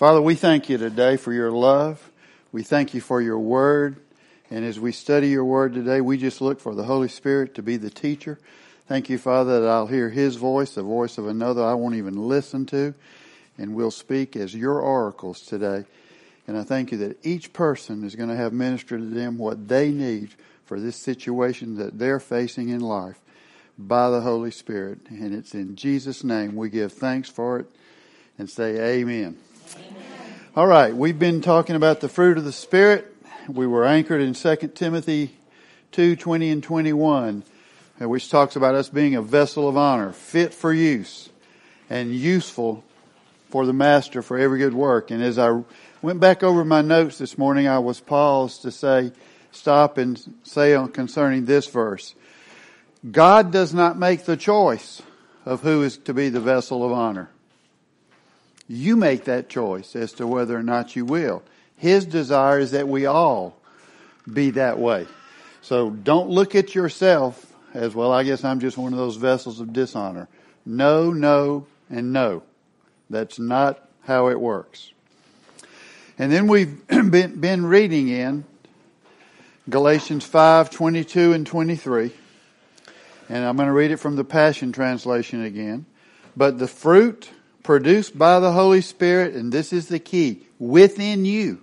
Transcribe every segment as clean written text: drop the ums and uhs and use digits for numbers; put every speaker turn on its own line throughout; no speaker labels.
Father, we thank you today for your love. We thank you for your word. And as we study your word today, we just look for the Holy Spirit to be the teacher. Thank you, Father, that I'll hear his voice, the voice of another I won't even listen to, and we'll speak as your oracles today. And I thank you that each person is going to have ministered to them what they need for this situation that they're facing in life by the Holy Spirit. And it's in Jesus' name we give thanks for it and say amen. All right, we've been talking about the fruit of the Spirit. We were anchored in 2 Timothy 2:20 and 21, which talks about us being a vessel of honor, fit for use, and useful for the master for every good work. And as I went back over my notes this morning, I was paused to stop and say concerning this verse, God does not make the choice of who is to be the vessel of honor. You make that choice as to whether or not you will. His desire is that we all be that way. So don't look at yourself as, well, I guess I'm just one of those vessels of dishonor. No, no, and no. That's not how it works. And then we've been reading in Galatians 5:22 and 23. And I'm going to read it from the Passion Translation again. But the fruit produced by the Holy Spirit, and this is the key, within you,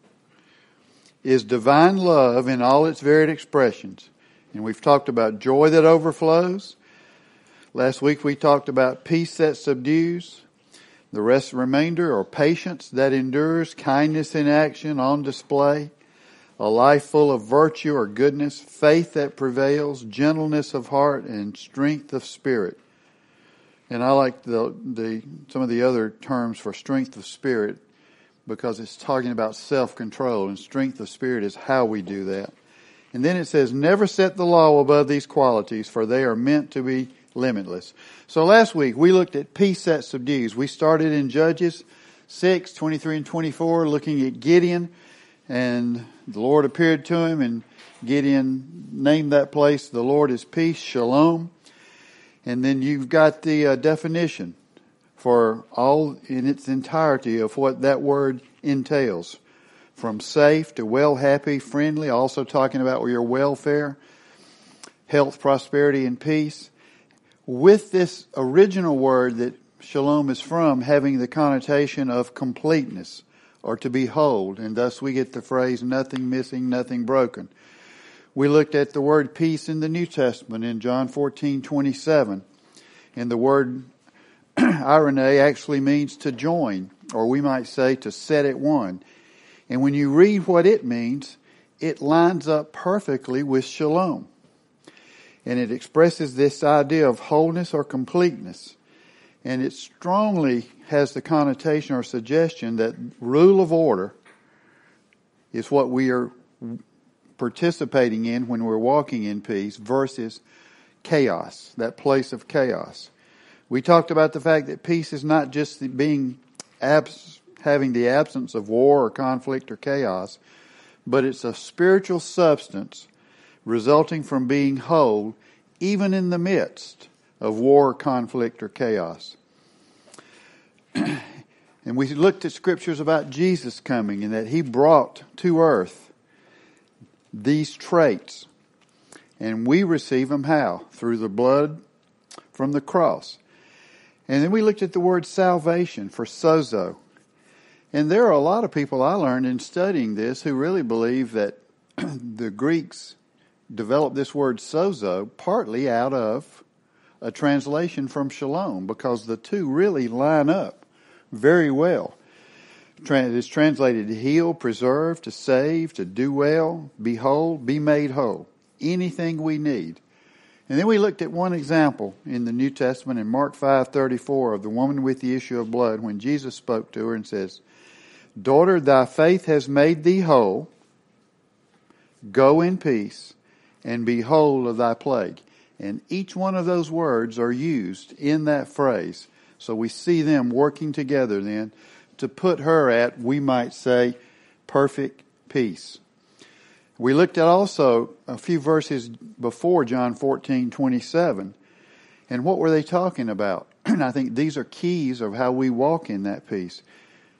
is divine love in all its varied expressions. And we've talked about joy that overflows. Last week we talked about peace that subdues. The remainder are patience that endures, kindness in action on display, a life full of virtue or goodness, faith that prevails, gentleness of heart, and strength of spirit. And I like some of the other terms for strength of spirit because it's talking about self-control, and strength of spirit is how we do that. And then it says, never set the law above these qualities, for they are meant to be limitless. So last week we looked at peace that subdues. We started in Judges 6:23 and 24, looking at Gideon, and the Lord appeared to him, and Gideon named that place, the Lord is peace, shalom. And then you've got the definition for all in its entirety of what that word entails. From safe to well, happy, friendly, also talking about your welfare, health, prosperity, and peace. With this original word that shalom is from having the connotation of completeness or to be whole, and thus we get the phrase nothing missing, nothing broken. We looked at the word peace in the New Testament in John 14:27. And the word irene actually means to join, or we might say to set at one. And when you read what it means, it lines up perfectly with shalom. And it expresses this idea of wholeness or completeness. And it strongly has the connotation or suggestion that rule of order is what we are participating in when we're walking in peace versus chaos, that place of chaos. We talked about the fact that peace is not just having the absence of war or conflict or chaos, but it's a spiritual substance resulting from being whole even in the midst of war, conflict, or chaos. And we looked at scriptures about Jesus coming and that he brought to earth these traits. And we receive them how? Through the blood from the cross. And then we looked at the word salvation for sozo. And there are a lot of people I learned in studying this who really believe that the Greeks developed this word sozo partly out of a translation from shalom, because the two really line up very well. It's translated to heal, preserve, to save, to do well, be whole, be made whole. Anything we need. And then we looked at one example in the New Testament in Mark 5:34 of the woman with the issue of blood, when Jesus spoke to her and says, "Daughter, thy faith has made thee whole. Go in peace and be whole of thy plague." And each one of those words are used in that phrase. So we see them working together then to put her at, we might say, perfect peace. We looked at also a few verses before John 14:27. And what were they talking about? And I think these are keys of how we walk in that peace.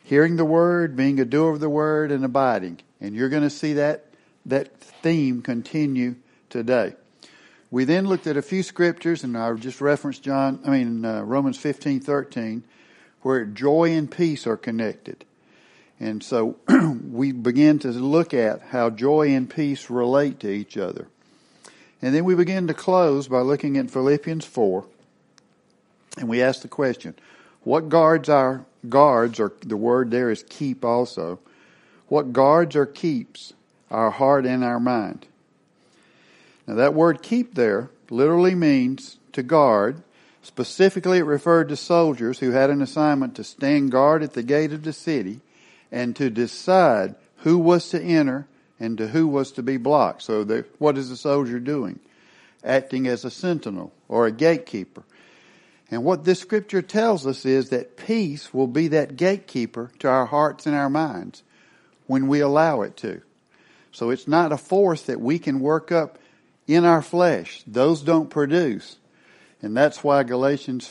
Hearing the word, being a doer of the word, and abiding. And you're going to see that theme continue today. We then looked at a few scriptures, and I just referenced Romans 15:13, where joy and peace are connected. And so we begin to look at how joy and peace relate to each other. And then we begin to close by looking at Philippians 4. And we ask the question, what guards, or the word there is keep also, what guards or keeps our heart and our mind? Now that word keep there literally means to guard. Specifically, it referred to soldiers who had an assignment to stand guard at the gate of the city and to decide who was to enter and to who was to be blocked. So what is the soldier doing? Acting as a sentinel or a gatekeeper. And what this scripture tells us is that peace will be that gatekeeper to our hearts and our minds when we allow it to. So it's not a force that we can work up in our flesh. Those don't produce. And that's why Galatians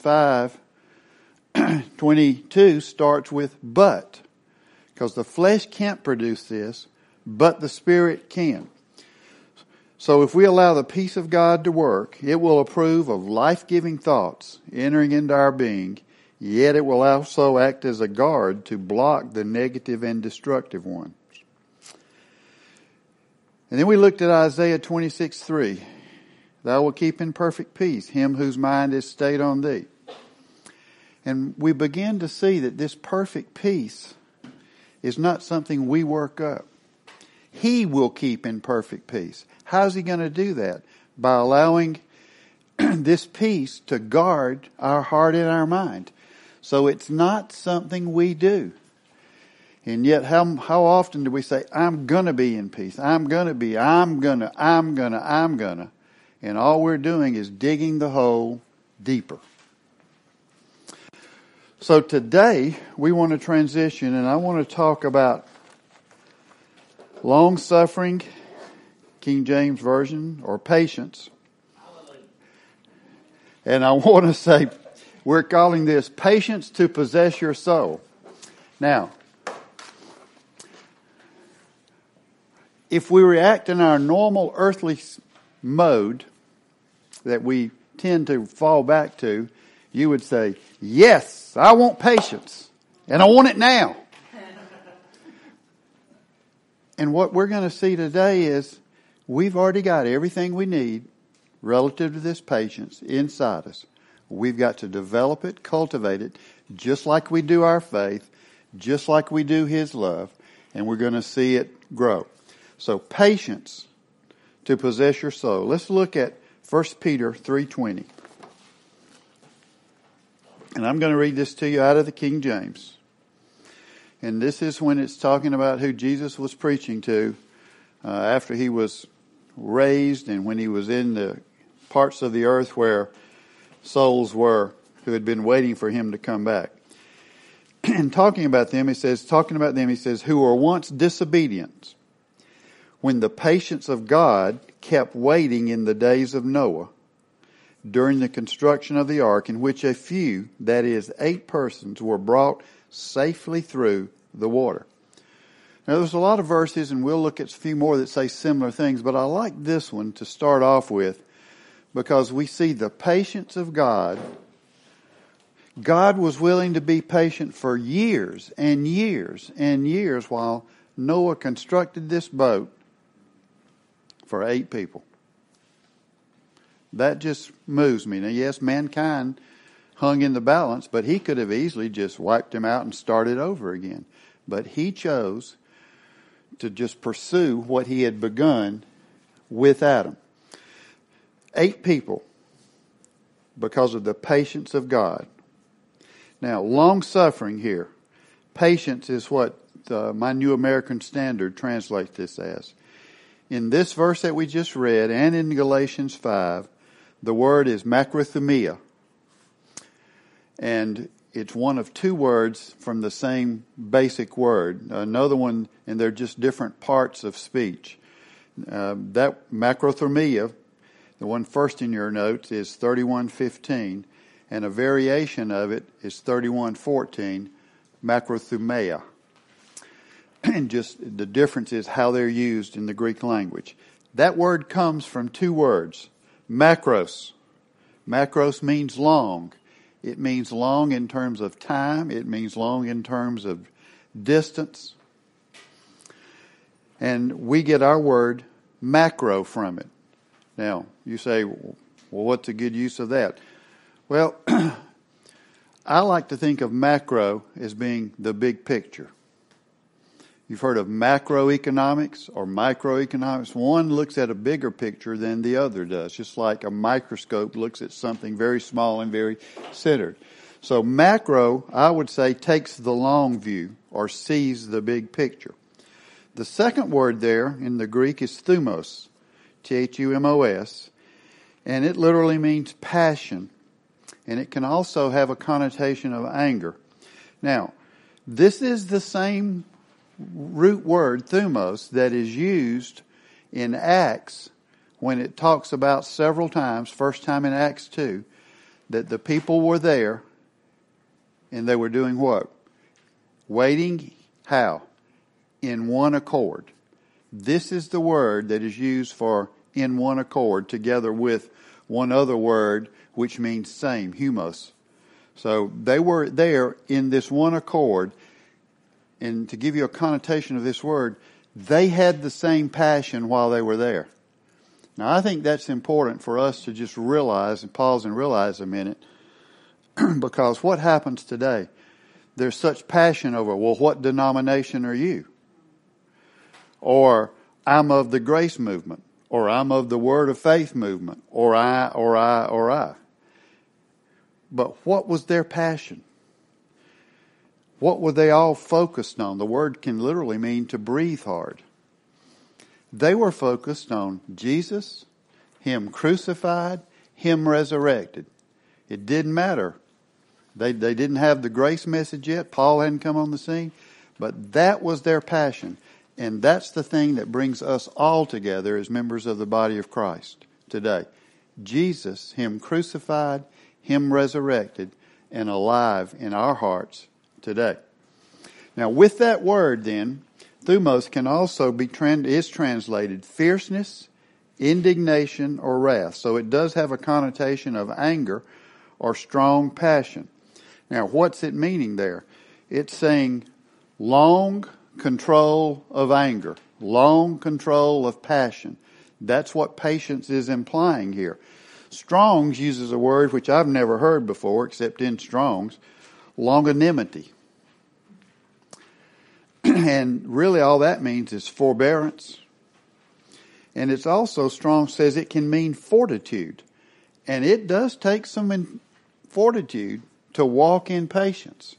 5:22 starts with but. Because the flesh can't produce this, but the Spirit can. So if we allow the peace of God to work, it will approve of life-giving thoughts entering into our being, yet it will also act as a guard to block the negative and destructive ones. And then we looked at Isaiah 26:3. Thou wilt keep in perfect peace him whose mind is stayed on thee. And we begin to see that this perfect peace is not something we work up. He will keep in perfect peace. How's he going to do that? By allowing this peace to guard our heart and our mind. So it's not something we do. And yet how often do we say, I'm going to be in peace. I'm going to. And all we're doing is digging the hole deeper. So today we want to transition, and I want to talk about long-suffering, King James Version, or patience. And I want to say, we're calling this patience to possess your soul. Now, if we react in our normal earthly mode that we tend to fall back to, you would say, yes, I want patience, and I want it now. And what we're going to see today is we've already got everything we need relative to this patience inside us. We've got to develop it, cultivate it, just like we do our faith, just like we do His love, and we're going to see it grow. So patience to possess your soul. Let's look at 1 Peter 3:20. And I'm going to read this to you out of the King James. And this is when it's talking about who Jesus was preaching to after He was raised and when He was in the parts of the earth where souls were who had been waiting for Him to come back. And talking about them, He says, who were once disobedient, when the patience of God kept waiting in the days of Noah, during the construction of the ark, in which a few, that is 8 persons, were brought safely through the water. Now there's a lot of verses, and we'll look at a few more that say similar things, but I like this one to start off with because we see the patience of God. God was willing to be patient for years and years and years while Noah constructed this boat for 8 people. That just moves me. Now, yes, mankind hung in the balance, but He could have easily just wiped him out and started over again. But He chose to just pursue what He had begun with Adam. 8 people because of the patience of God. Now, long-suffering here. Patience is what my New American Standard translates this as. In this verse that we just read and in Galatians 5, the word is macrothumia. And it's one of 2 words from the same basic word. Another one, and they're just different parts of speech. That macrothumia, the one first in your notes, is 31:15, and a variation of it is 31:14. macrothumia. And just the difference is how they're used in the Greek language. That word comes from two words. Macros. Macros means long. It means long in terms of time. It means long in terms of distance. And we get our word macro from it. Now, you say, well, what's a good use of that? Well, I like to think of macro as being the big picture. You've heard of macroeconomics or microeconomics. One looks at a bigger picture than the other does, just like a microscope looks at something very small and very centered. So macro, I would say, takes the long view or sees the big picture. The second word there in the Greek is thumos, Thumos, and it literally means passion, and it can also have a connotation of anger. Now, this is the same root word, thumos, that is used in Acts when it talks about several times, first time in Acts 2, that the people were there and they were doing what? Waiting, how? In one accord. This is the word that is used for in one accord together with one other word which means same, humos. So they were there in this one accord. And to give you a connotation of this word, they had the same passion while they were there. Now, I think that's important for us to just realize and pause and realize a minute, because what happens today? There's such passion over, well, what denomination are you? Or, I'm of the grace movement, or I'm of the word of faith movement, or I. But what was their passion? What were they all focused on? The word can literally mean to breathe hard. They were focused on Jesus, Him crucified, Him resurrected. It didn't matter. They didn't have the grace message yet. Paul hadn't come on the scene. But that was their passion. And that's the thing that brings us all together as members of the body of Christ today. Jesus, Him crucified, Him resurrected, and alive in our hearts today. Now, with that word, then, thumos can also be is translated fierceness, indignation, or wrath. So it does have a connotation of anger or strong passion. Now, what's it meaning there? It's saying long control of anger, long control of passion. That's what patience is implying here. Strong's uses a word which I've never heard before, except in Strong's, longanimity. And really all that means is forbearance. And it's also, Strong says it can mean fortitude. And it does take some fortitude to walk in patience.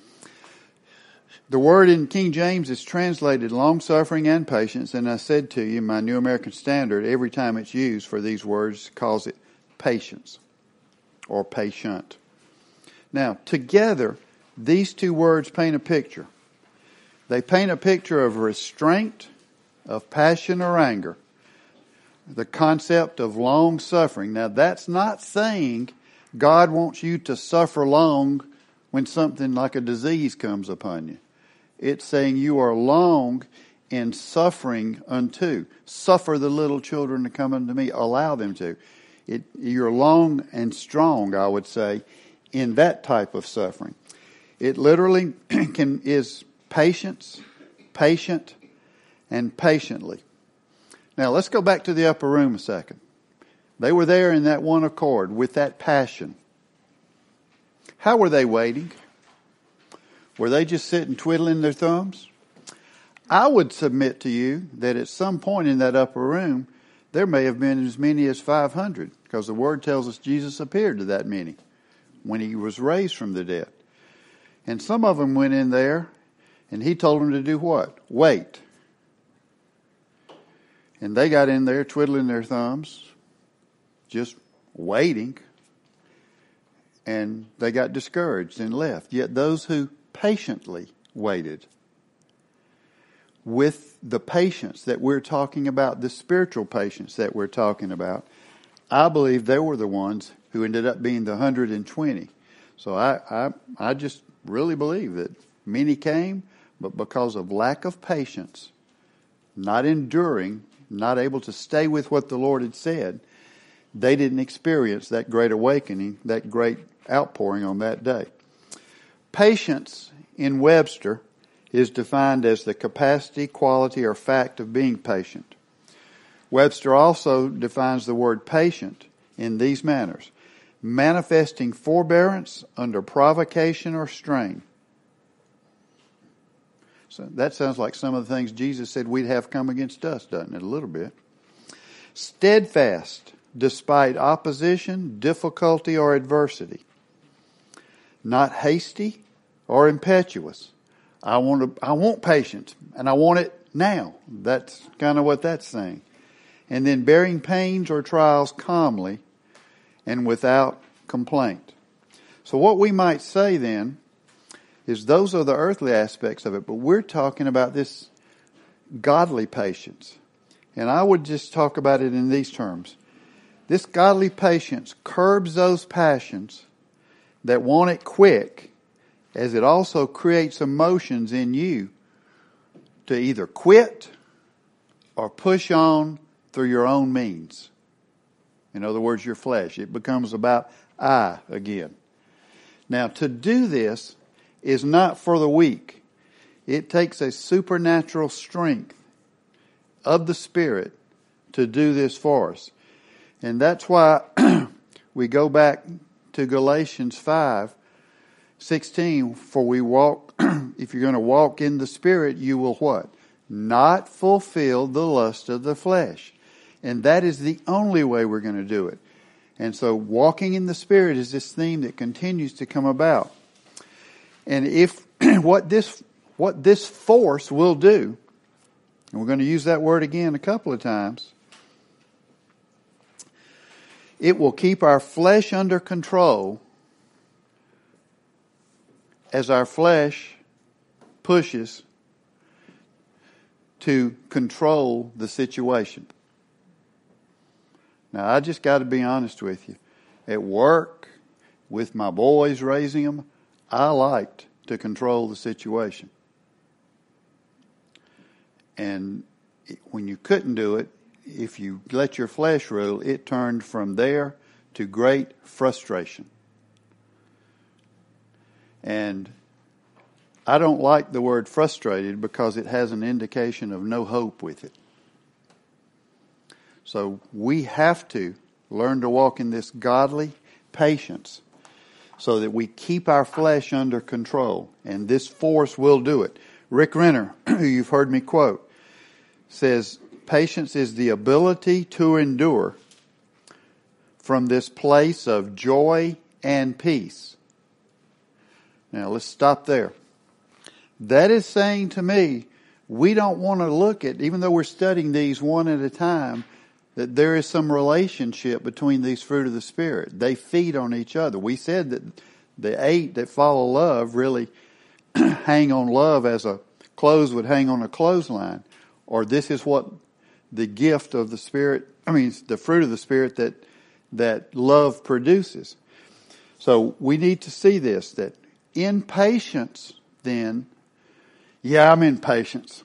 The word in King James is translated long-suffering and patience. And I said to you, my New American Standard, every time it's used for these words, calls it patience or patient. Now, together, these two words paint a picture. They paint a picture of restraint, of passion or anger. The concept of long suffering. Now, that's not saying God wants you to suffer long when something like a disease comes upon you. It's saying you are long in suffering unto. Suffer the little children to come unto me. Allow them to. You're long and strong, I would say, in that type of suffering. It literally is patience, patient, and patiently. Now, let's go back to the upper room a second. They were there in that one accord with that passion. How were they waiting? Were they just sitting twiddling their thumbs? I would submit to you that at some point in that upper room, there may have been as many as 500, because the Word tells us Jesus appeared to that many when He was raised from the dead. And some of them went in there, and He told them to do what? Wait. And they got in there twiddling their thumbs, just waiting, and they got discouraged and left. Yet those who patiently waited, with the patience that we're talking about, the spiritual patience that we're talking about, I believe they were the ones who ended up being the 120. So I just really believe that Many came, but because of lack of patience, not enduring, not able to stay with what the Lord had said, they didn't experience that great awakening, that great outpouring on that day. Patience in Webster is defined as the capacity, quality, or fact of being patient. Webster also defines the word patient in these manners: manifesting forbearance under provocation or strain. So that sounds like some of the things Jesus said we'd have come against us, doesn't it? A little bit. Steadfast despite opposition, difficulty, or adversity. Not hasty or impetuous. I want patience, and I want it now. That's kind of what that's saying. And then bearing pains or trials calmly and without complaint. So what we might say then is those are the earthly aspects of it, but we're talking about this godly patience. And I would just talk about it in these terms. This godly patience curbs those passions that want it quick, as it also creates emotions in you to either quit or push on through your own means. In other words, your flesh. It becomes about I again. Now, to do this is not for the weak. It takes a supernatural strength of the Spirit to do this for us. And that's why we go back to Galatians 5:16, for we walk, if you're going to walk in the Spirit, you will what? Not fulfill the lust of the flesh. And that is the only way we're going to do it. And so walking in the Spirit is this theme that continues to come about. And if what this force will do, and we're going to use that word again a couple of times, it will keep our flesh under control as our flesh pushes to control the situation. Now, I just got to be honest with you. At work, with my boys, raising them, I liked to control the situation. And when you couldn't do it, if you let your flesh rule, it turned from there to great frustration. And I don't like the word frustrated because it has an indication of no hope with it. So we have to learn to walk in this godly patience so that we keep our flesh under control. And this force will do it. Rick Renner, who you've heard me quote, says, patience is the ability to endure from this place of joy and peace. Now let's stop there. That is saying to me, we don't want to look at, even though we're studying these one at a time, that there is some relationship between these fruit of the Spirit. They feed on each other. We said that the 8 that follow love really hang on love as a clothes would hang on a clothesline. Or this is what the gift of the Spirit, the fruit of the Spirit that love produces. So we need to see this, that in patience then, I'm in patience.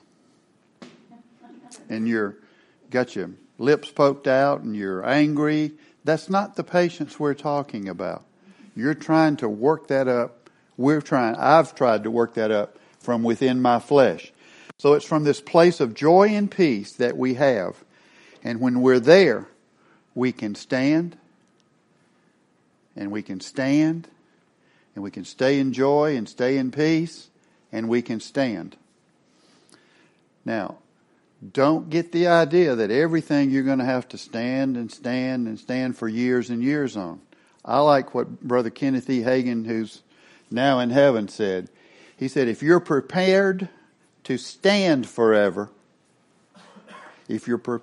And you're got your lips poked out and you're angry. That's not the patience we're talking about. You're trying to work that up. I've tried to work that up from within my flesh. So it's from this place of joy and peace that we have. And when we're there, we can stand, and we can stand, and we can stay in joy and stay in peace, and we can stand. Now, don't get the idea that everything you're going to have to stand and stand and stand for years and years on. I like what Brother Kenneth E. Hagin, who's now in heaven, said. He said, if you're prepared to stand forever, then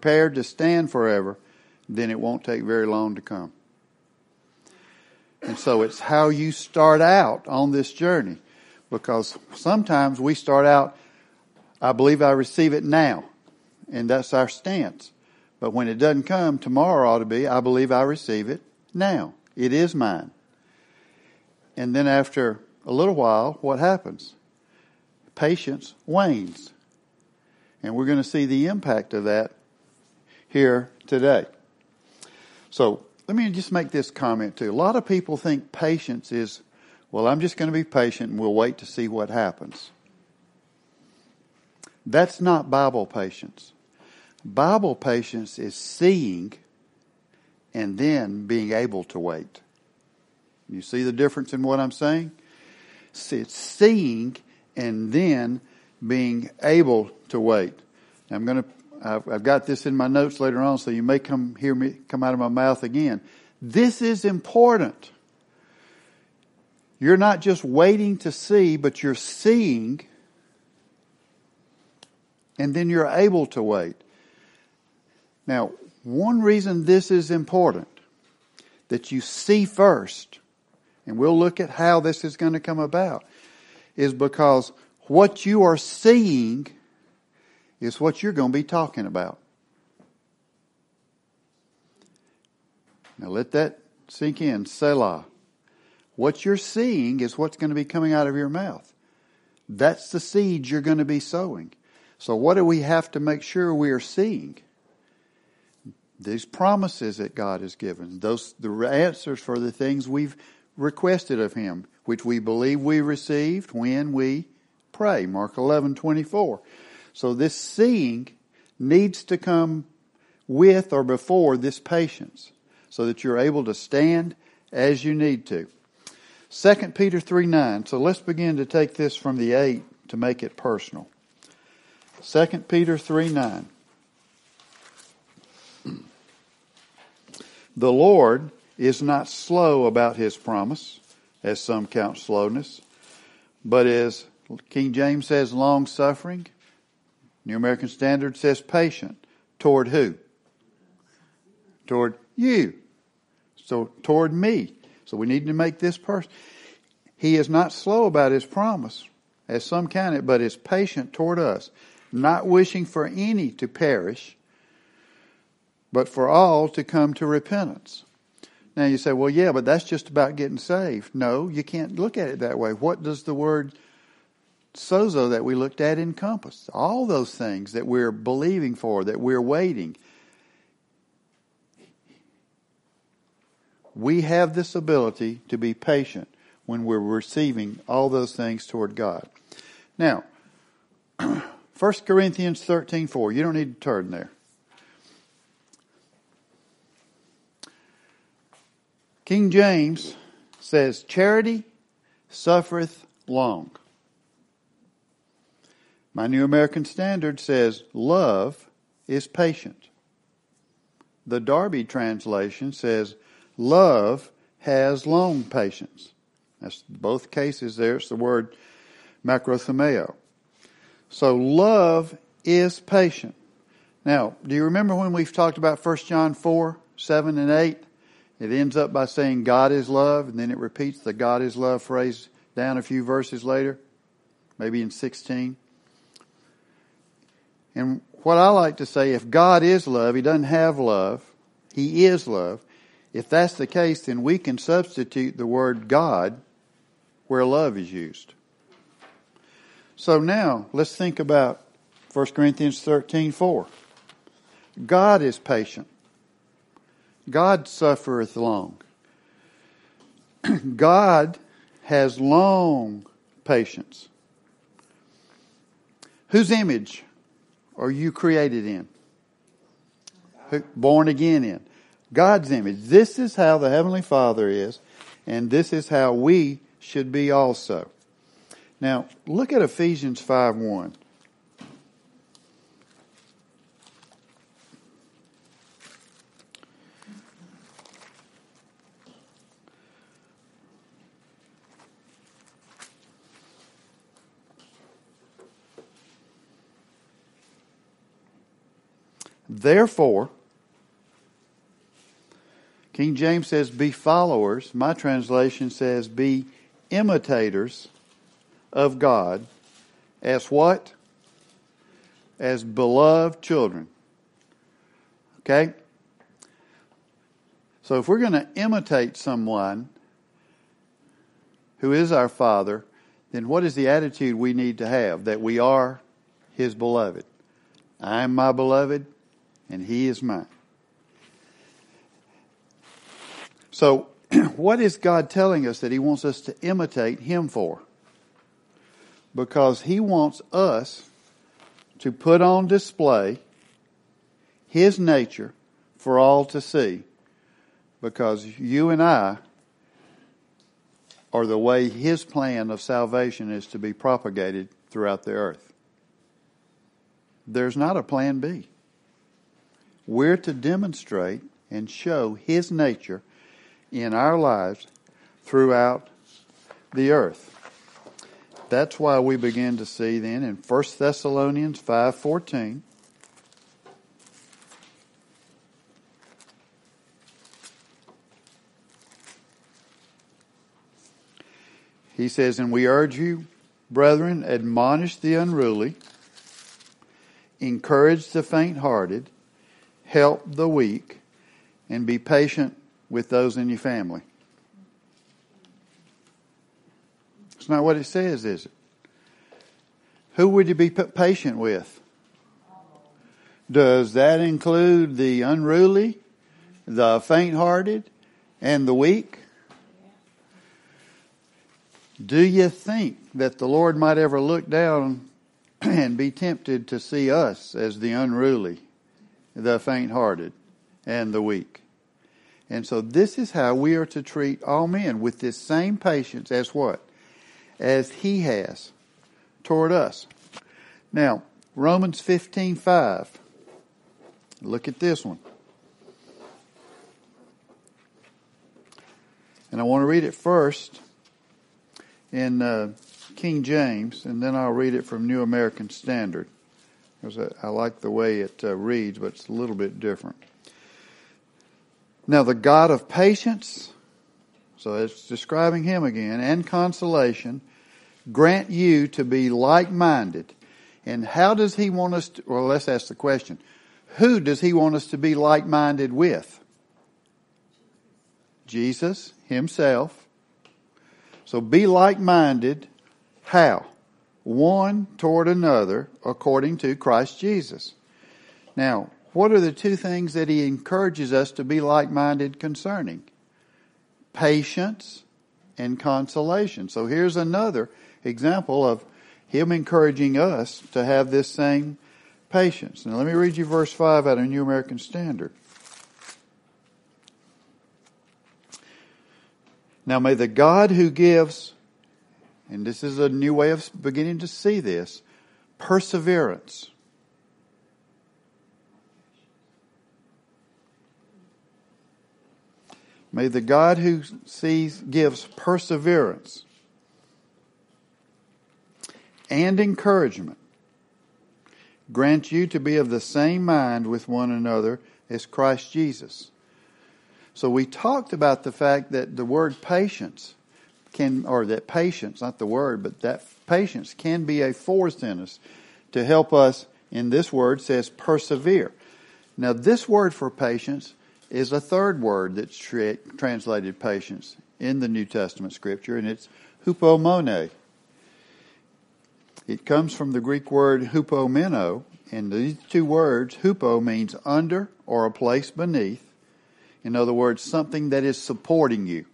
it won't take very long to come. And so it's how you start out on this journey. Because sometimes we start out, I believe I receive it now. And that's our stance. But when it doesn't come, tomorrow ought to be, I believe I receive it now. It is mine. And then after a little while, what happens? patience wanes. And we're going to see the impact of that here today. So let me just make this comment too. A lot of people think patience is, well, I'm just going to be patient and we'll wait to see what happens. That's not Bible patience. Bible patience is seeing and then being able to wait. You see the difference in what I'm saying? It's seeing and then being able to wait. I've got this in my notes later on, so you may hear me come out of my mouth again. This is important. You're not just waiting to see, but you're seeing, and then you're able to wait. Now, one reason this is important, that you see first, and we'll look at how this is going to come about, is because what you are seeing is what you're going to be talking about. Now let that sink in. Selah. What you're seeing is what's going to be coming out of your mouth. That's the seeds you're going to be sowing. So what do we have to make sure we are seeing? These promises that God has given. The answers for the things we've requested of Him, which we believe we received when we pray. Mark 11:24. So this seeing needs to come with or before this patience, so that you're able to stand as you need to. 2 Peter 3:9. So let's begin to take this from the 8 to make it personal. 2 Peter 3:9. The Lord is not slow about His promise, as some count slowness, but is, King James says, long-suffering. New American Standard says patient. Toward who? Toward you. So toward me. So we need to make this person. He is not slow about His promise, as some count it, but is patient toward us, not wishing for any to perish, but for all to come to repentance. Now you say, well, yeah, but that's just about getting saved. No, you can't look at it that way. What does the word sozo that we looked at encompass? All those things that we're believing for, that we're waiting. We have this ability to be patient when we're receiving all those things toward God. Now, 1 Corinthians 13:4. You don't need to turn there. King James says, charity suffereth long. My New American Standard says, love is patient. The Darby translation says, love has long patience. That's both cases there. It's the word macrothumeo. So love is patient. Now, do you remember when we've talked about 1 John 4:7 and 8? It ends up by saying God is love, and then it repeats the God is love phrase down a few verses later, maybe in 16. And what I like to say, if God is love, He doesn't have love. He is love. If that's the case, then we can substitute the word God where love is used. So now, let's think about 1 Corinthians 13:4. God is patient. God suffereth long. God has long patience. Whose image are you created in? Born again in? God's image. This is how the Heavenly Father is, and this is how we should be also. Now, look at Ephesians 5:1. Therefore, King James says, be followers. My translation says, be imitators of God as what? As beloved children. Okay? So if we're going to imitate someone who is our Father, then what is the attitude we need to have? That we are His beloved. I am my beloved, and He is mine. So, what is God telling us that He wants us to imitate Him for? Because He wants us to put on display His nature for all to see. Because you and I are the way His plan of salvation is to be propagated throughout the earth. There's not a plan B. We're to demonstrate and show His nature in our lives throughout the earth. That's why we begin to see then in 1 Thessalonians 5:14. He says, "And we urge you, brethren, admonish the unruly, encourage the faint-hearted, help the weak, and be patient with those in your family." It's not what it says, is it? Who would you be patient with? Does that include the unruly, the faint-hearted, and the weak? Do you think that the Lord might ever look down and be tempted to see us as the unruly, the faint-hearted, and the weak? And so this is how we are to treat all men, with this same patience as what? As He has toward us. Now, Romans 15:5. Look at this one. And I want to read it first in King James, and then I'll read it from New American Standard, because I like the way it reads, but it's a little bit different. "Now the God of patience," so it's describing Him again, "and consolation, grant you to be like-minded." And how does He want us to, well, let's ask the question. Who does He want us to be like-minded with? Jesus Himself. So be like-minded. How? One toward another according to Christ Jesus. Now, what are the two things that He encourages us to be like-minded concerning? Patience and consolation. So here's another example of Him encouraging us to have this same patience. Now let me read you verse 5 out of New American Standard. "Now may the God who gives," and this is a new way of beginning to see this, perseverance. May the God who gives perseverance and encouragement grant you to be of the same mind with one another as Christ Jesus. So we talked about the fact that the word patience that patience, not the word, but that patience can be a force in us to help us. In this word says persevere. Now this word for patience is a third word that's translated patience in the New Testament Scripture, and it's hupomone. It comes from the Greek word hupomeno, and these two words, hupo means under or a place beneath. In other words, something that is supporting you.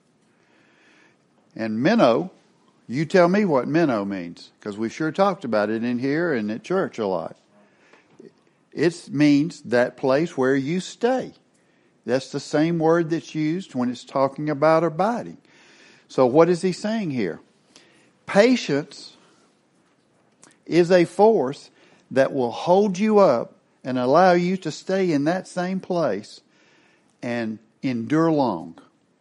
And meno, you tell me what meno means, because we sure talked about it in here and at church a lot. It means that place where you stay. That's the same word that's used when it's talking about abiding. So what is he saying here? Patience is a force that will hold you up and allow you to stay in that same place and endure long.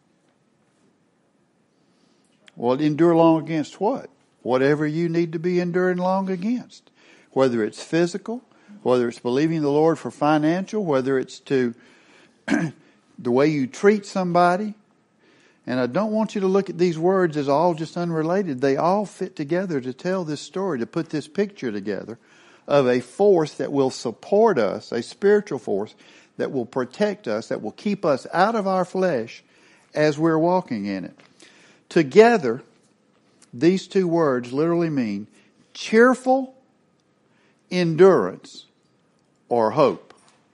Well, endure long against what? Whatever you need to be enduring long against. Whether it's physical, whether it's believing the Lord for financial, whether it's to the way you treat somebody. And I don't want you to look at these words as all just unrelated. They all fit together to tell this story, to put this picture together of a force that will support us, a spiritual force that will protect us, that will keep us out of our flesh as we're walking in it. Together, these two words literally mean cheerful endurance or hope.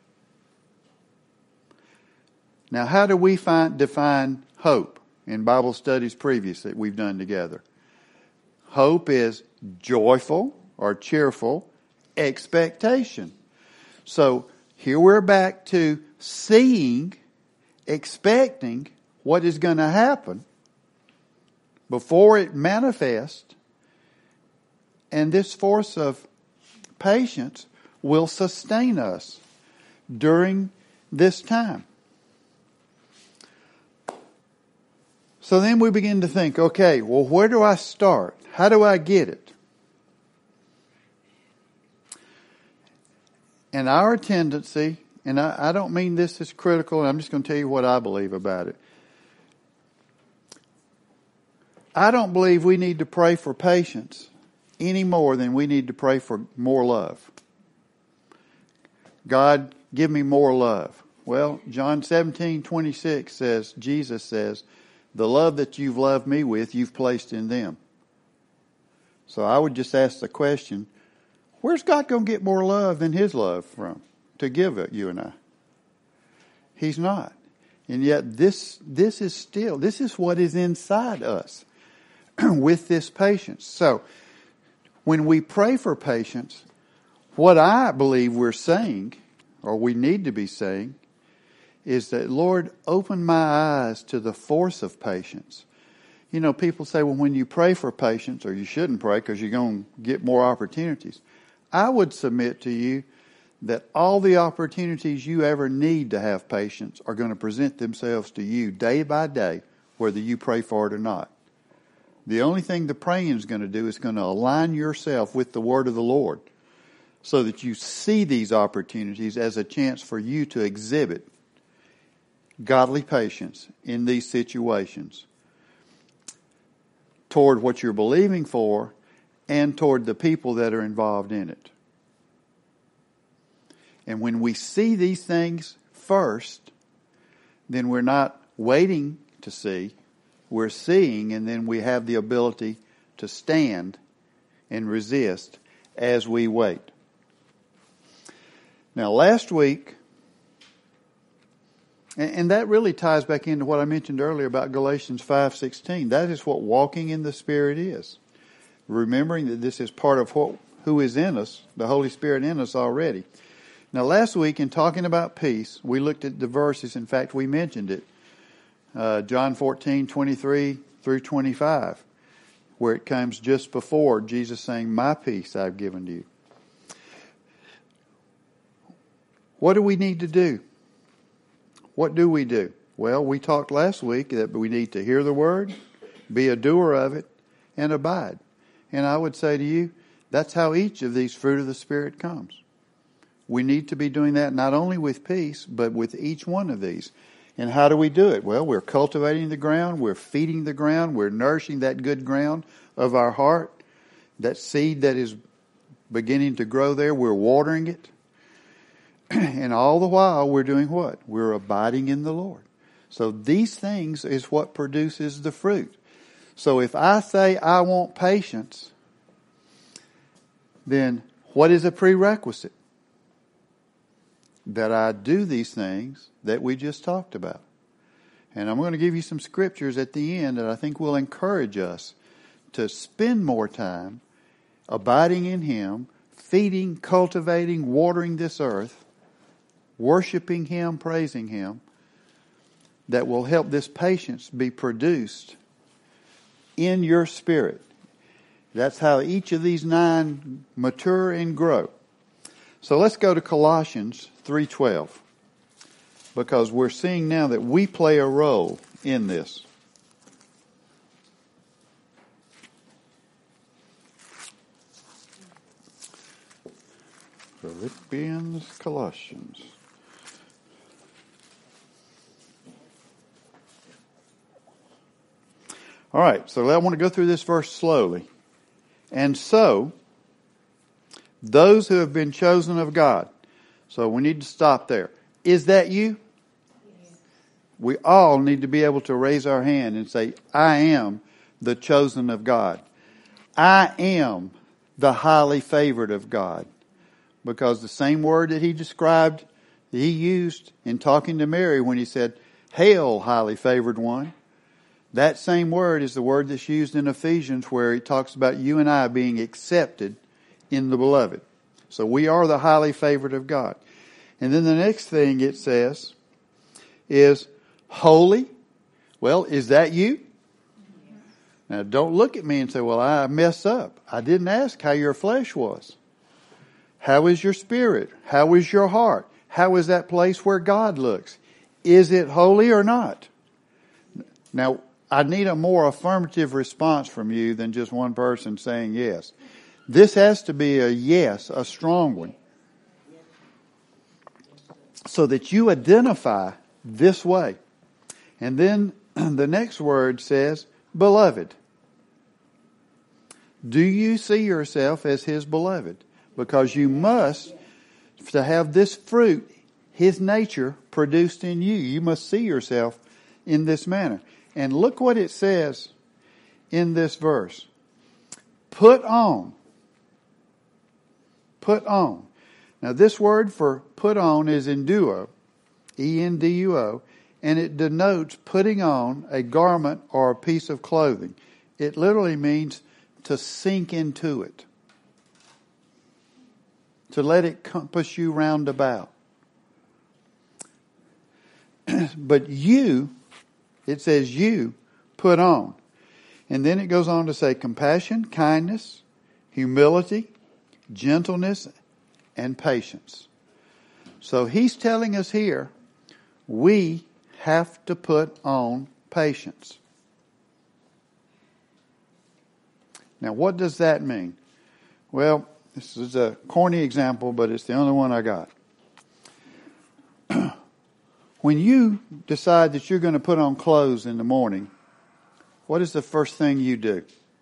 Now, how do we define hope in Bible studies previous that we've done together? Hope is joyful or cheerful expectation. So here we're back to seeing, expecting what is going to happen before it manifests. And this force of patience will sustain us during this time. So then we begin to think, okay, well, where do I start? How do I get it? And our tendency, and I don't mean this is critical, I'm just going to tell you what I believe about it. I don't believe we need to pray for patience any more than we need to pray for more love. God, give me more love. Well, John 17:26 says, Jesus says, the love that you've loved me with, you've placed in them. So I would just ask the question, where's God going to get more love than His love from to give it, you and I? He's not. And yet this is what is inside us with this patience. So when we pray for patience, what I believe we're saying, or we need to be saying, is that, Lord, open my eyes to the force of patience. You know, people say, well, when you pray for patience, or you shouldn't pray because you're going to get more opportunities. I would submit to you that all the opportunities you ever need to have patience are going to present themselves to you day by day, whether you pray for it or not. The only thing the praying is going to do is going to align yourself with the word of the Lord so that you see these opportunities as a chance for you to exhibit godly patience in these situations toward what you're believing for and toward the people that are involved in it. And when we see these things first, then we're not waiting to see, we're seeing, and then we have the ability to stand and resist as we wait. Now, last week, and that really ties back into what I mentioned earlier about Galatians 5:16. That is what walking in the Spirit is. Remembering that this is part of who is in us, the Holy Spirit in us already. Now, last week in talking about peace, we looked at the verses. In fact, we mentioned it. John 14:23 through 25, where it comes just before Jesus saying, my peace I've given to you. What do we need to do? What do we do? Well, we talked last week that we need to hear the word, be a doer of it, and abide. And I would say to you, that's how each of these fruit of the Spirit comes. We need to be doing that not only with peace, but with each one of these. And how do we do it? Well, we're cultivating the ground, we're feeding the ground, we're nourishing that good ground of our heart, that seed that is beginning to grow there, we're watering it. And all the while, we're doing what? We're abiding in the Lord. So these things is what produces the fruit. So if I say I want patience, then what is a prerequisite? That I do these things that we just talked about. And I'm going to give you some scriptures at the end that I think will encourage us to spend more time abiding in Him, feeding, cultivating, watering this earth, worshiping Him, praising Him, that will help this patience be produced in your spirit. That's how each of these 9 mature and grow. So let's go to Colossians 3:12, because we're seeing now that we play a role in this. Philippians, Colossians. All right, so I want to go through this verse slowly. And so, those who have been chosen of God. So we need to stop there. Is that you? Yes. We all need to be able to raise our hand and say, I am the chosen of God. I am the highly favored of God. Because the same word that he described, that he used in talking to Mary when he said, "Hail, highly favored one." That same word is the word that's used in Ephesians where he talks about you and I being accepted in the beloved. So we are the highly favored of God. And then the next thing it says is holy. Well, is that you? Now don't look at me and say, well, I messed up. I didn't ask how your flesh was. How is your spirit? How is your heart? How is that place where God looks? Is it holy or not? Now, I need a more affirmative response from you than just one person saying yes. This has to be a yes, a strong one. So that you identify this way. And then the next word says, beloved. Do you see yourself as his beloved? Because you must, to have this fruit, his nature produced in you. You must see yourself in this manner. And look what it says in this verse. Put on. Put on. Now this word for put on is enduo, E-N-D-U-O, and it denotes putting on a garment or a piece of clothing. It literally means to sink into it. To let it compass you round about. But you, it says you, put on. And then it goes on to say compassion, kindness, humility, gentleness, and patience. So he's telling us here, we have to put on patience. Now what does that mean? Well, this is a corny example, but it's the only one I got. When you decide that you're going to put on clothes in the morning, what is the first thing you do?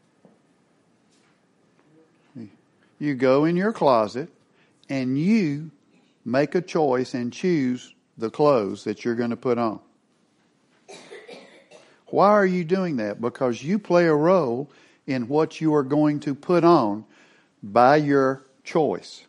You go in your closet and you make a choice and choose the clothes that you're going to put on. Why are you doing that? Because you play a role in what you are going to put on by your choice.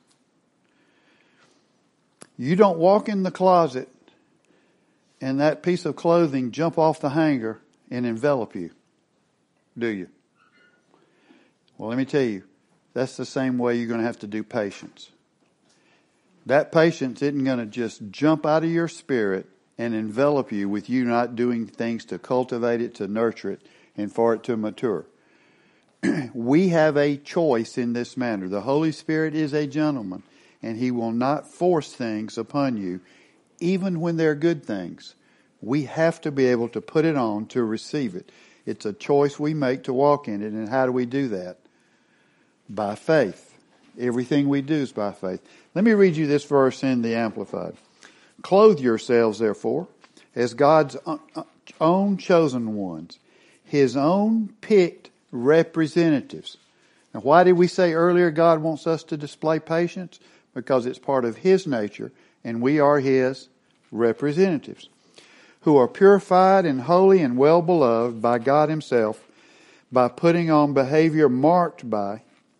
You don't walk in the closet and that piece of clothing jump off the hanger and envelop you, do you? Well, let me tell you, that's the same way you're going to have to do patience. That patience isn't going to just jump out of your spirit and envelop you with you not doing things to cultivate it, to nurture it, and for it to mature. We have a choice in this matter. The Holy Spirit is a gentleman, and he will not force things upon you, even when they're good things. We have to be able to put it on to receive it. It's a choice we make to walk in it. And how do we do that? By faith. Everything we do is by faith. Let me read you this verse in the Amplified. Clothe yourselves, therefore, as God's own chosen ones, his own picked representatives. Now, why did we say earlier God wants us to display patience? Because it's part of his nature, and we are his representatives, who are purified and holy and well beloved by God himself, by putting on behavior marked by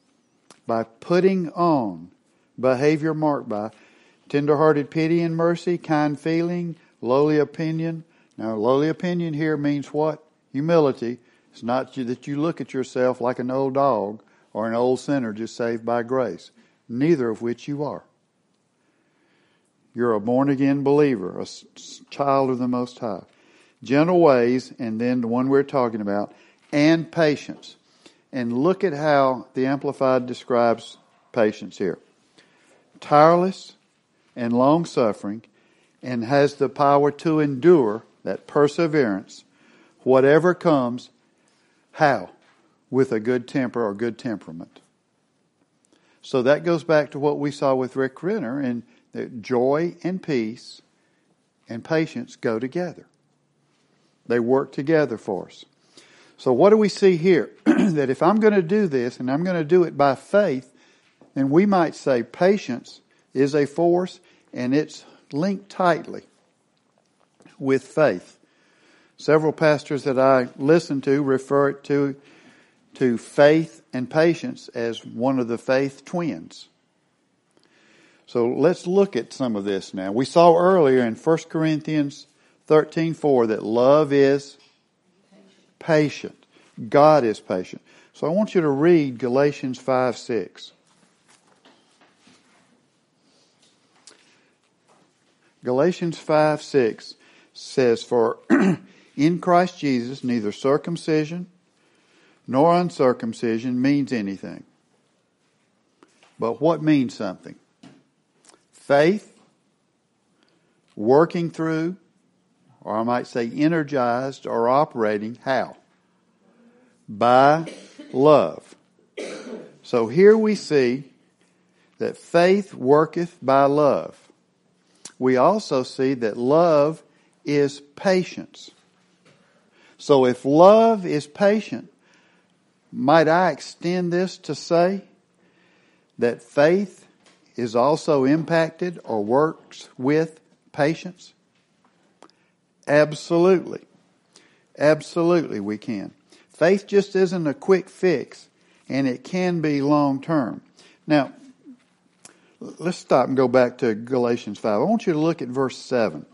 tender-hearted pity and mercy, kind feeling, lowly opinion. Now, lowly opinion here means what? Humility. It's not that you look at yourself like an old dog or an old sinner just saved by grace. Neither of which you are. You're a born-again believer, a child of the Most High. Gentle ways, and then the one we're talking about, and patience. And look at how the Amplified describes patience here. Tireless and long-suffering, and has the power to endure, that perseverance, whatever comes. How? With a good temper or good temperament. So that goes back to what we saw with Rick Renner, and that joy and peace and patience go together. They work together for us. So what do we see here? That if I'm going to do this, and I'm going to do it by faith, then we might say patience is a force, and it's linked tightly with faith. Several pastors that I listen to refer it to faith and patience as one of the faith twins. So let's look at some of this now. We saw earlier in 1 Corinthians 13:4 that love is patient. God is patient. So I want you to read Galatians 5:6. Galatians 5:6 says, "For in Christ Jesus neither circumcision nor uncircumcision means anything." But what means something? Faith, working through, or I might say energized or operating, how? By love. So here we see that faith worketh by love. We also see that love is patience. So if love is patient, might I extend this to say that faith is also impacted or works with patience? Absolutely. Absolutely we can. Faith just isn't a quick fix, and it can be long term. Now, let's stop and go back to Galatians 5. I want you to look at verse 7.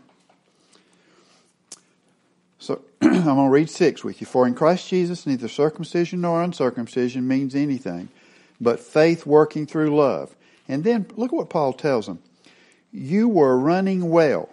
So I'm going to read 6 with you. "For in Christ Jesus neither circumcision nor uncircumcision means anything, but faith working through love." And then look at what Paul tells them. "You were running well.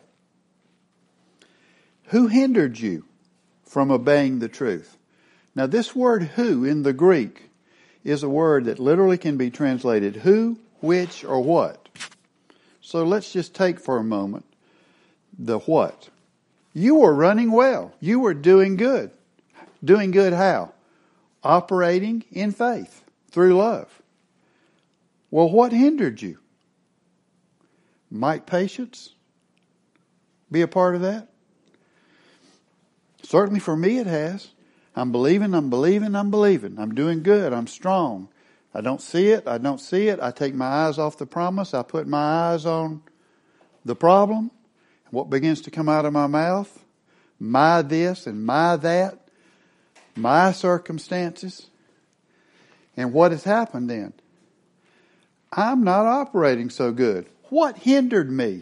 Who hindered you from obeying the truth?" Now this word "who" in the Greek is a word that literally can be translated who, which, or what. So let's just take for a moment the what. You were running well. You were doing good. Doing good how? Operating in faith through love. Well, what hindered you? Might patience be a part of that? Certainly for me it has. I'm believing. I'm doing good. I'm strong. I don't see it. I take my eyes off the promise. I put my eyes on the problem. What begins to come out of my mouth? My this and my that. My circumstances. And what has happened then? I'm not operating so good. What hindered me?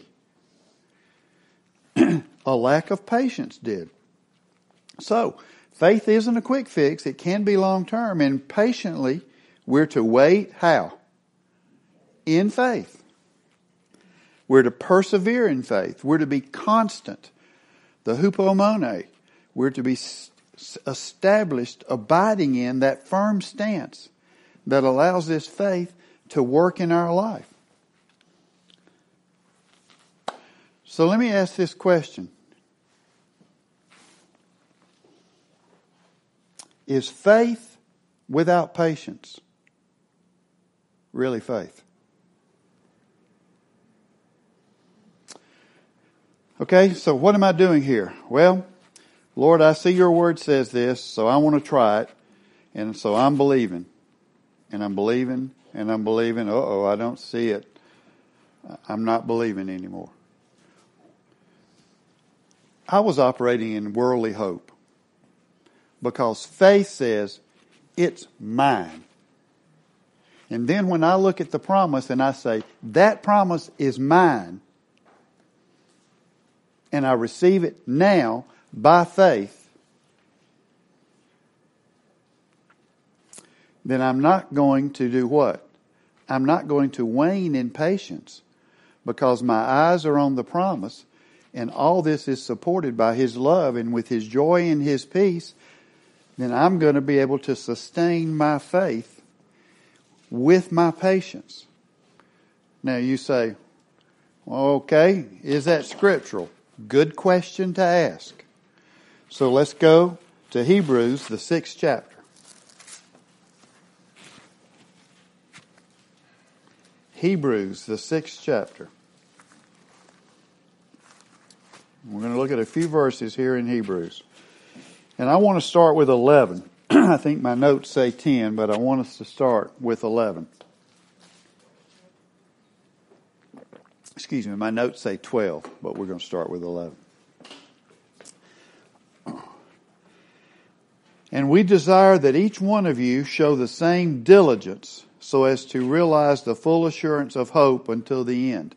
A lack of patience did. So, faith isn't a quick fix. It can be long term. And patiently, we're to wait how? In faith. We're to persevere in faith. We're to be constant. The hupomone. We're to be established, abiding in that firm stance that allows this faith to work in our life. So let me ask this question. Is faith without patience really faith? Okay, so what am I doing here? Well, Lord, I see your word says this, so I want to try it. And so I'm believing. And I'm believing. And I'm believing. I don't see it. I'm not believing anymore. I was operating in worldly hope. Because faith says, it's mine. And then when I look at the promise and I say, that promise is mine, and I receive it now by faith, then I'm not going to do what? I'm not going to wane in patience, because my eyes are on the promise, and all this is supported by His love, and with His joy and His peace, then I'm going to be able to sustain my faith with my patience. Now you say, well, okay, is that scriptural? Good question to ask. So let's go to Hebrews, the 6th chapter. Hebrews, the 6th chapter. We're going to look at a few verses here in Hebrews. And I want to start with 11. I think my notes say 10, but I want us to start with 11. Excuse me, my notes say 12, but we're going to start with 11. And we desire that each one of you show the same diligence so as to realize the full assurance of hope until the end.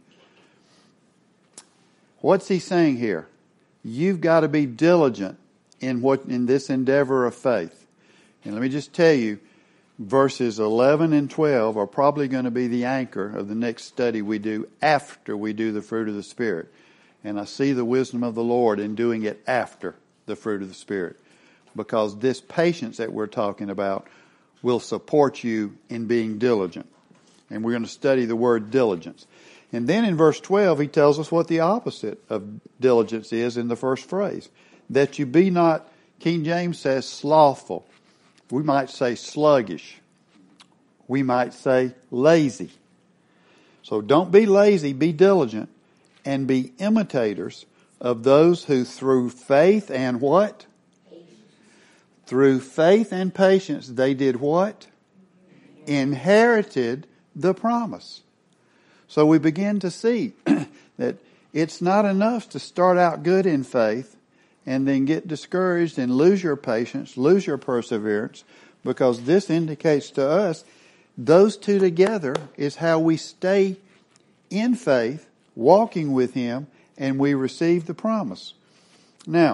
What's he saying here? You've got to be diligent in this endeavor of faith. And let me just tell you, verses 11 and 12 are probably going to be the anchor of the next study we do after we do the fruit of the Spirit. And I see the wisdom of the Lord in doing it after the fruit of the Spirit. Because this patience that we're talking about will support you in being diligent. And we're going to study the word diligence. And then in verse 12, he tells us what the opposite of diligence is in the first phrase. That you be not, King James says, slothful. We might say sluggish. We might say lazy. So don't be lazy, be diligent, and be imitators of those who through faith and what? Through faith and patience, they did what? Inherited the promise. So we begin to see that it's not enough to start out good in faith and then get discouraged and lose your patience, lose your perseverance, because this indicates to us those two together is how we stay in faith, walking with Him, and we receive the promise. Now,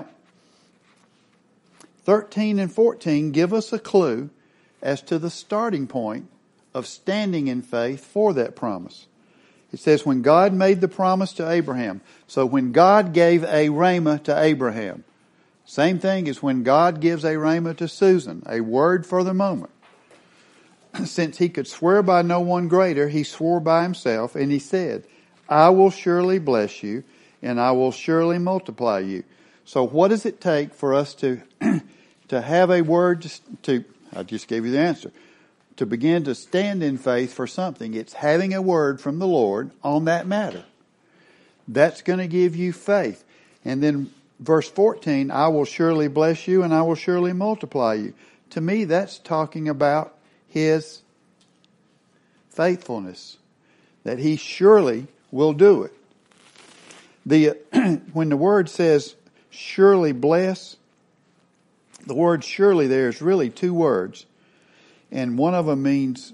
13 and 14 give us a clue as to the starting point of standing in faith for that promise. It says, when God made the promise to Abraham. So when God gave a rhema to Abraham, same thing as when God gives a rhema to Susan, a word for the moment. Since he could swear by no one greater, he swore by himself, and he said, I will surely bless you, and I will surely multiply you. So what does it take for us to have a word I just gave you the answer. To begin to stand in faith for something, it's having a word from the Lord on that matter. That's going to give you faith. And then verse 14, I will surely bless you and I will surely multiply you. To me, that's talking about His faithfulness, that He surely will do it. When the word says surely bless, the word surely there is really two words. And one of them means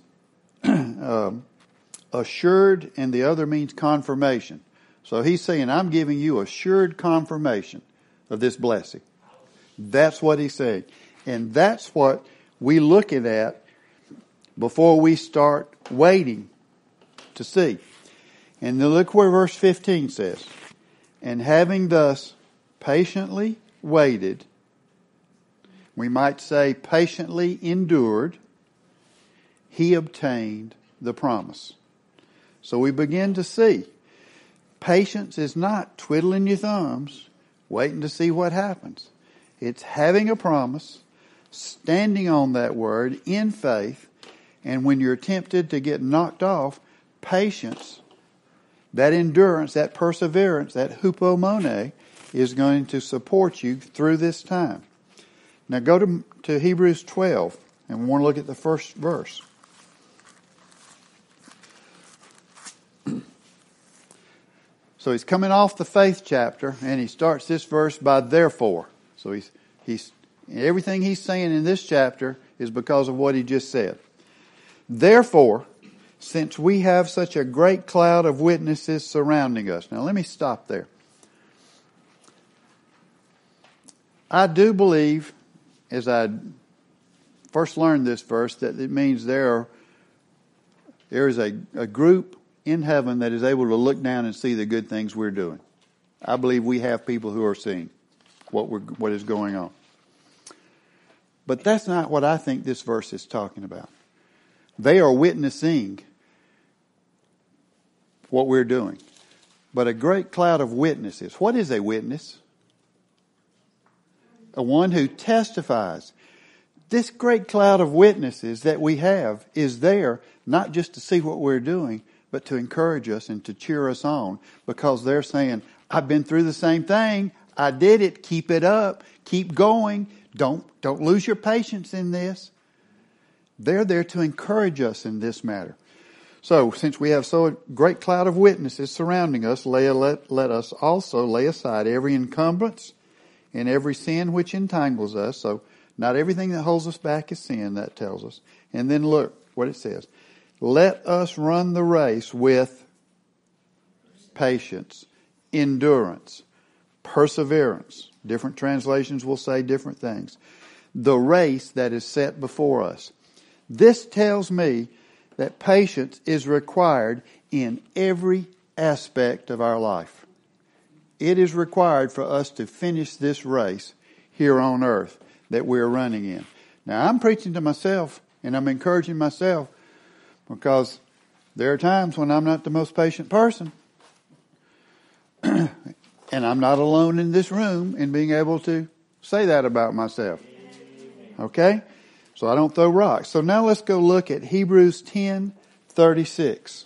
assured and the other means confirmation. So he's saying, I'm giving you assured confirmation of this blessing. That's what he's saying. And that's what we look at before we start waiting to see. And then look where verse 15 says, and having thus patiently waited, we might say patiently endured, he obtained the promise. So we begin to see patience is not twiddling your thumbs, waiting to see what happens. It's having a promise, standing on that word in faith, and when you're tempted to get knocked off, patience, that endurance, that perseverance, that hupomone is going to support you through this time. Now go to Hebrews 12, and we want to look at the first verse. So he's coming off the faith chapter, and he starts this verse by therefore. So he's everything he's saying in this chapter is because of what he just said. Therefore, since we have such a great cloud of witnesses surrounding us. Now let me stop there. I do believe, as I first learned this verse, that it means there is a group in heaven that is able to look down and see the good things we're doing. I believe we have people who are seeing what is going on. But that's not what I think this verse is talking about. They are witnessing what we're doing. But a great cloud of witnesses. What is a witness? A one who testifies. This great cloud of witnesses that we have is there not just to see what we're doing, but to encourage us and to cheer us on, because they're saying, I've been through the same thing. I did it. Keep it up. Keep going. Don't lose your patience in this. They're there to encourage us in this matter. So, since we have so great cloud of witnesses surrounding us, let us also lay aside every encumbrance and every sin which entangles us. So, Not everything that holds us back is sin, that tells us. And then look what it says. Let us run the race with patience, endurance, perseverance. Different translations will say different things. The race that is set before us. This tells me that patience is required in every aspect of our life. It is required for us to finish this race here on earth that we're running in. Now, I'm preaching to myself and I'm encouraging myself because there are times when I'm not the most patient person. And I'm not alone in this room in being able to say that about myself. Okay? So I don't throw rocks. So now let's go look at Hebrews 10:36.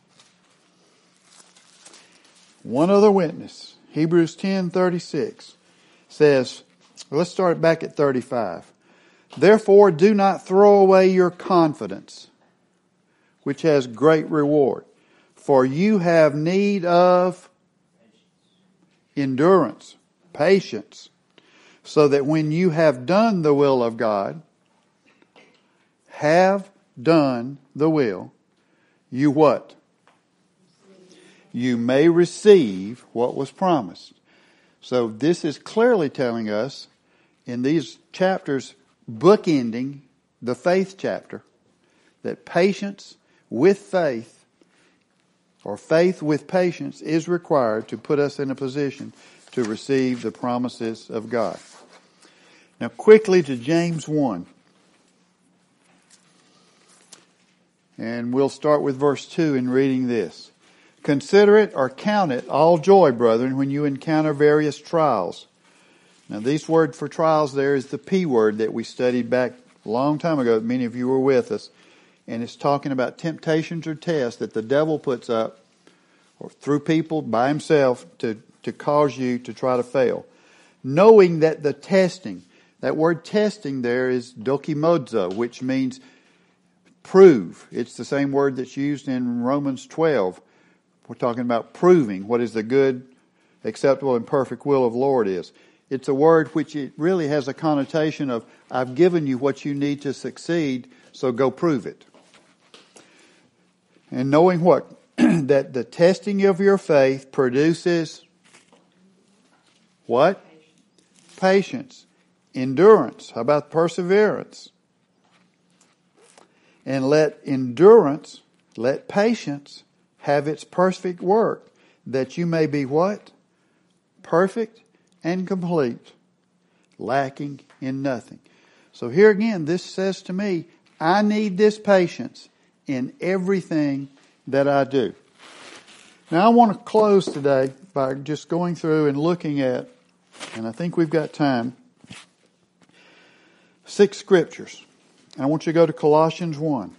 One other witness. Hebrews 10:36 says, let's start back at 35. Therefore do not throw away your confidence, which has great reward. For you have need of endurance, patience, so that when you have done the will of God, have done the will, you what? You may receive what was promised. So this is clearly telling us in these chapters, bookending the faith chapter, that patience with faith, or faith with patience, is required to put us in a position to receive the promises of God. Now quickly to James 1. And we'll start with verse 2 in reading this. Consider it or count it all joy, brethren, when you encounter various trials. Now this word for trials there is the P word that we studied back a long time ago. Many of you were with us. And it's talking about temptations or tests that the devil puts up or through people by himself to cause you to try to fail. Knowing that the testing, that word testing there is dokimozo, which means prove. It's the same word that's used in Romans 12. We're talking about proving what is the good, acceptable, and perfect will of the Lord is. It's a word which it really has a connotation of, I've given you what you need to succeed, so go prove it. And knowing what? That the testing of your faith produces what? Patience. Endurance. How about perseverance? And let endurance, let patience have its perfect work, that you may be what? Perfect and complete, lacking in nothing. So here again, this says to me, I need this patience in everything that I do. Now I want to close today by just going through and looking at, and I think we've got time, 6 scriptures. And I want you to go to Colossians 1.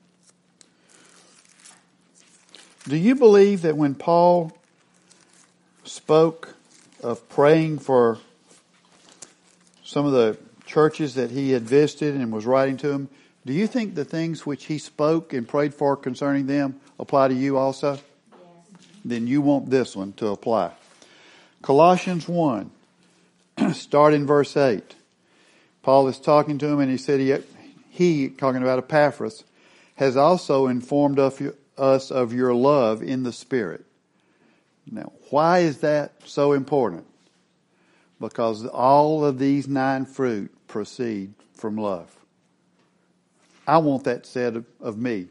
Do you believe that when Paul spoke of praying for some of the churches that he had visited and was writing to them, do you think the things which he spoke and prayed for concerning them apply to you also? Yes. Then you want this one to apply. Colossians 1, start in verse 8. Paul is talking to him and he said he talking about Epaphras, has also informed us of your love in the Spirit. Now, why is that so important? Because all of these 9 fruit proceed from love. I want that said of me.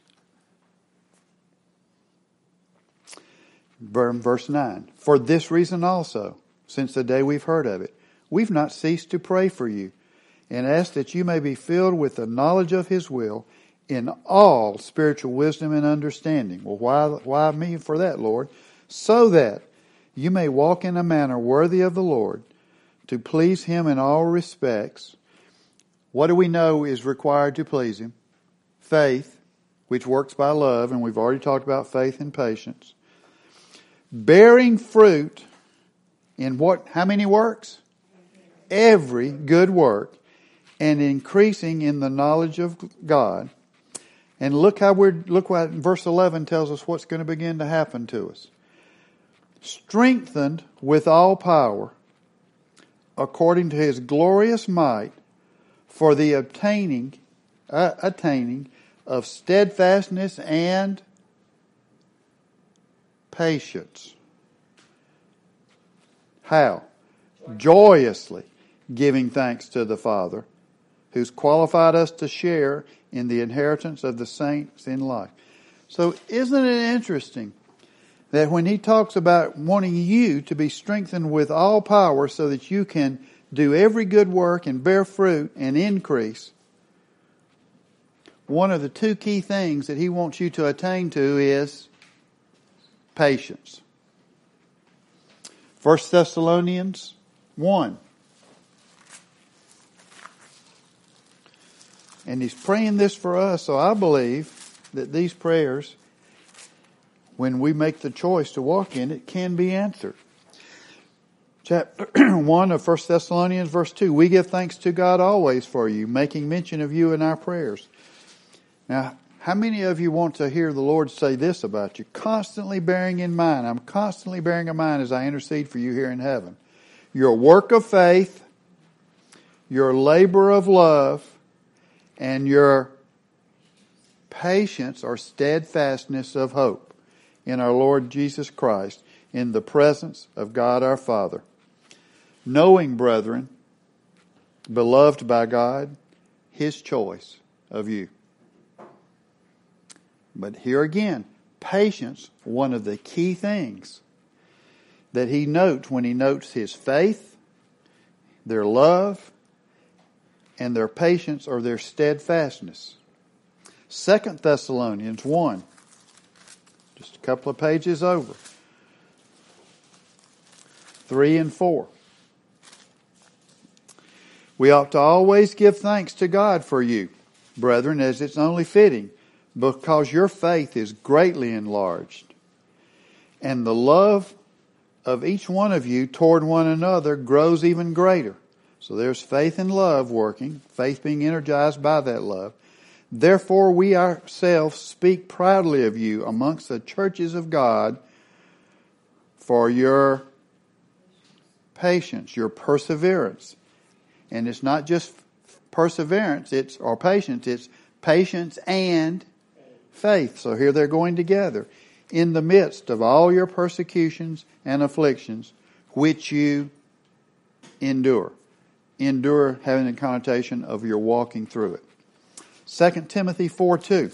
Verse 9. For this reason also, since the day we've heard of it, we've not ceased to pray for you and ask that you may be filled with the knowledge of His will in all spiritual wisdom and understanding. Well, why me for that, Lord? So that you may walk in a manner worthy of the Lord, to please Him in all respects. What do we know is required to please Him? Faith, which works by love, and we've already talked about faith and patience. Bearing fruit in what? How many works? Every good work, and increasing in the knowledge of God. And look what verse 11 tells us what's going to begin to happen to us. Strengthened with all power, according to His glorious might, for the attaining of steadfastness and patience. How? Joyously giving thanks to the Father, who's qualified us to share in the inheritance of the saints in life. So isn't it interesting that when he talks about wanting you to be strengthened with all power so that you can do every good work and bear fruit and increase, one of the two key things that he wants you to attain to is patience. 1 Thessalonians 1. And he's praying this for us, so I believe that these prayers, when we make the choice to walk in it, can be answered. Chapter 1 of 1 Thessalonians, verse 2. We give thanks to God always for you, making mention of you in our prayers. Now, how many of you want to hear the Lord say this about you? Constantly bearing in mind. I'm constantly bearing in mind as I intercede for you here in heaven. Your work of faith, your labor of love, and your patience or steadfastness of hope in our Lord Jesus Christ in the presence of God our Father. Knowing, brethren, beloved by God, His choice of you. But here again, patience, one of the key things that he notes when he notes his faith, their love, and their patience or their steadfastness. 2 Thessalonians 1, just a couple of pages over, 3 and 4. We ought to always give thanks to God for you, brethren, as it's only fitting, because your faith is greatly enlarged, and the love of each one of you toward one another grows even greater. So there's faith and love working, faith being energized by that love. Therefore we ourselves speak proudly of you amongst the churches of God for your patience, your perseverance. And it's not just perseverance, or patience, it's patience and faith. So here they're going together. In the midst of all your persecutions and afflictions, which you endure. Endure having a connotation of your walking through it. 2 Timothy 4:2.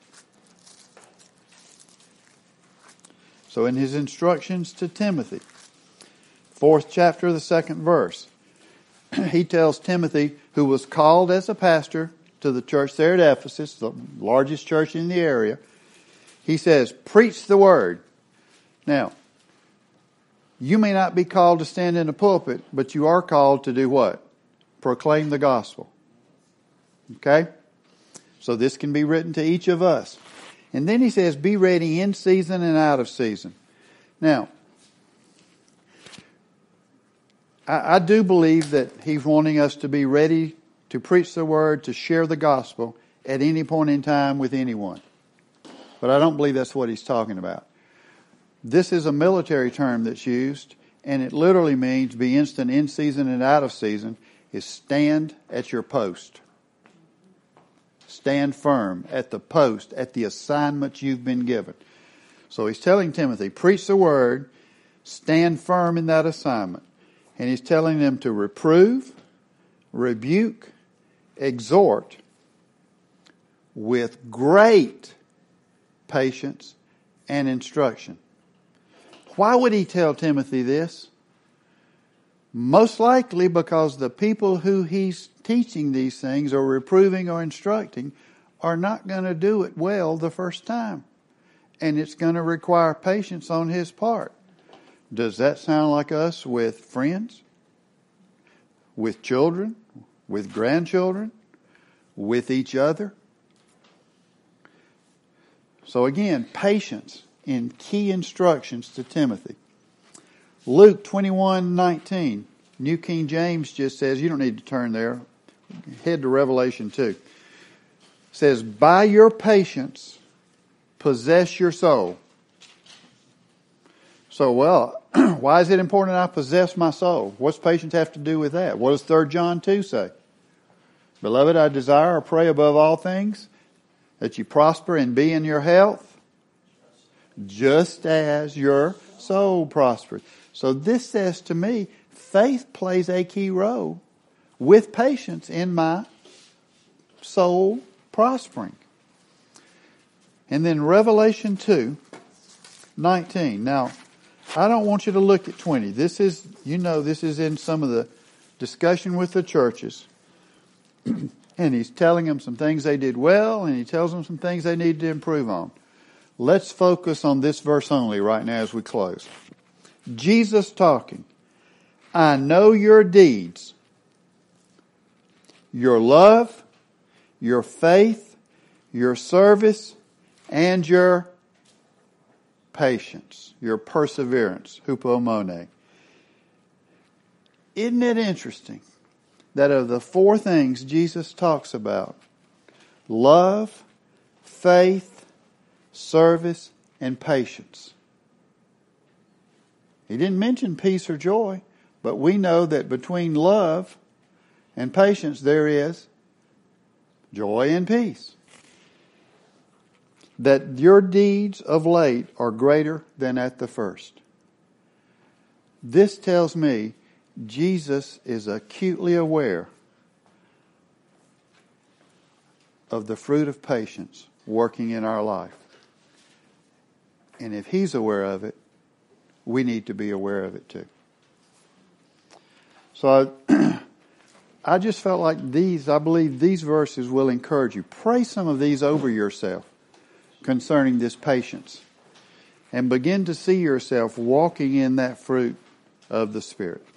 So in his instructions to Timothy, 4th chapter, the 2nd verse, he tells Timothy, who was called as a pastor to the church there at Ephesus, the largest church in the area, he says, preach the word. Now, you may not be called to stand in a pulpit, but you are called to do what? Proclaim the gospel. Okay? So this can be written to each of us. And then he says, be ready in season and out of season. Now, I do believe that he's wanting us to be ready to preach the word, to share the gospel at any point in time with anyone. But I don't believe that's what he's talking about. This is a military term that's used, and it literally means be instant in season and out of season, is stand at your post. Stand firm at the post, at the assignment you've been given. So he's telling Timothy, preach the word, stand firm in that assignment. And he's telling them to reprove, rebuke, exhort with great patience and instruction. Why would he tell Timothy this? Most likely because the people who he's teaching these things or reproving or instructing are not going to do it well the first time. And it's going to require patience on his part. Does that sound like us with friends? With children? With grandchildren? With each other? So again, patience in key instructions to Timothy. Luke 21:19, New King James just says, you don't need to turn there, head to Revelation 2. It says, by your patience, possess your soul. So, why is it important I possess my soul? What's patience have to do with that? What does 3 John 2 say? Beloved, I desire or pray above all things that you prosper and be in your health, just as your soul prospers. So this says to me, faith plays a key role with patience in my soul prospering. And then Revelation 2:19. Now, I don't want you to look at 20. This is in some of the discussion with the churches. And he's telling them some things they did well, and he tells them some things they need to improve on. Let's focus on this verse only right now as we close. Jesus talking. I know your deeds, your love, your faith, your service, and your patience, your perseverance, hupomone. Isn't it interesting that of the four things Jesus talks about, love, faith, service, and patience, he didn't mention peace or joy, but we know that between love and patience there is joy and peace. That your deeds of late are greater than at the first. This tells me Jesus is acutely aware of the fruit of patience working in our life. And if he's aware of it, we need to be aware of it too. So I just felt like I believe these verses will encourage you. Pray some of these over yourself concerning this patience. And begin to see yourself walking in that fruit of the Spirit.